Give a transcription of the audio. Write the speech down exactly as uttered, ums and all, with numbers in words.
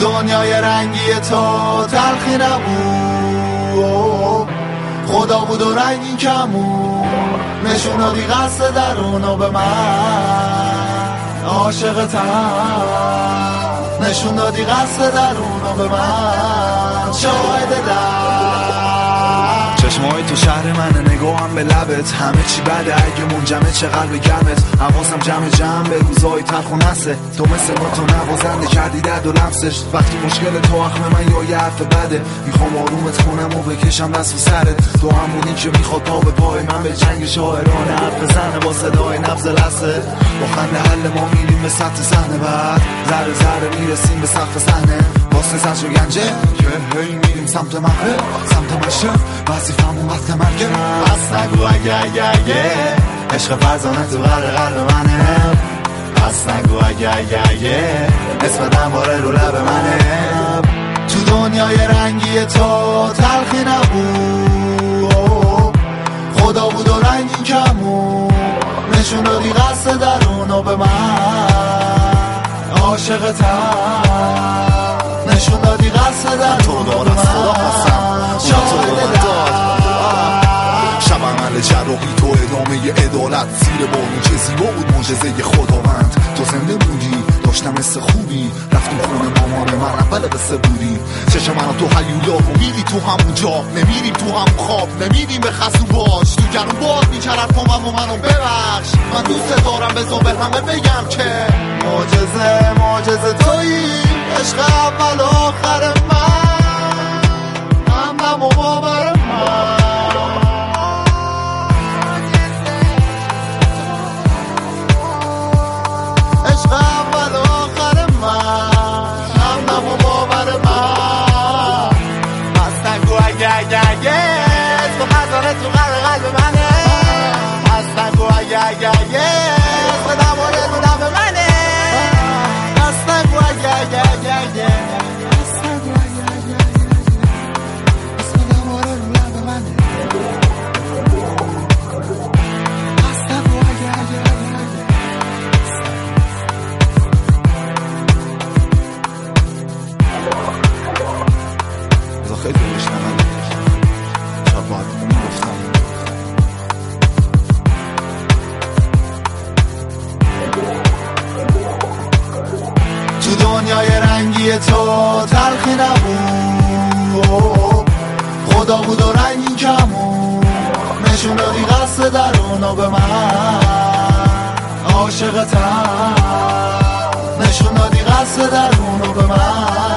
دنیای رنگی تو تلخی نبود، خدا بود و رنگی کمون، نشون دادی قصد درونو به من، عاشقتم نشون دادی قصد درونو به من، شاهد در چشمای تو شهر منه، نگاهم به لبت، همه چی بده اگه منجمه چه قلب گرمت، حواسم جمع جمع به روزای تلخ و نسه، تو مثل ما تو نوازنده کردی درد و لمسش، وقتی مشکل تو اخم من یا یه حرف بده، میخوام آرومت کنم و بکشم دست و سرت، تو همونی که میخواد پا به پای من به جنگ شاعرانه حرف بزنه با صدای نبض لحظه، با خنده حل ما میریم به سطح صحنه، بعد ذره ذره میرسیم به سقف صحنه، واسه زجر و گنجه که هی میریم سمت مغرب سمت مشرق، وظیفمون وقت مرگه، پس نگو اگه اگه اگه عشق فرزانه تو قلب قلب منه، پس نگو اگه اگه اگه اسم دنباره رو لب منه، تو دنیای رنگی تو تلخی نبود، خدا بود و رنگی کمون، نشون دادی قصد درونو به من، عاشقتم نشون دادی قصد درونو به من، شاهد در شب عمل جراحی تو ادامه عدالت، زیر بارون چه زیبا بود معجزه خداوند، تو زنده بودی داشتم حس خوبی، رفتیم خونه مامان من اول قصه بودی، چشم منو تو هیولا و میری تو همون جا، نمیریم تو همون خواب، نمیریم به خسو باش، تو گرون باز میچرد پامم و منو ببخش، من دوست دارم بزن به همه بگم که معجزه معجزه تویی، عشق اول و آخر من، همم و باور من، عشق اول و آخر من، همم و باور من، پس نگو اگه اگه اگه تو خزانه تو قلب قلب منه، پس نگو اگه اگه اگه اسم دنباره تو لب منه، پس نگو اگه اگه اگه اگه پس نگو اگه اگه اگه اسم دنباره رو لب منه، پس نگو اگه اگه اگه بذار خیلی بشنم شاید باید میگفتم تو دنیای رنگی تو تلخی نبود، خدا بود و رنگی کمون، نشون دادی قصد درونو به من، عاشقتم نشون دادی قصد درونو به من.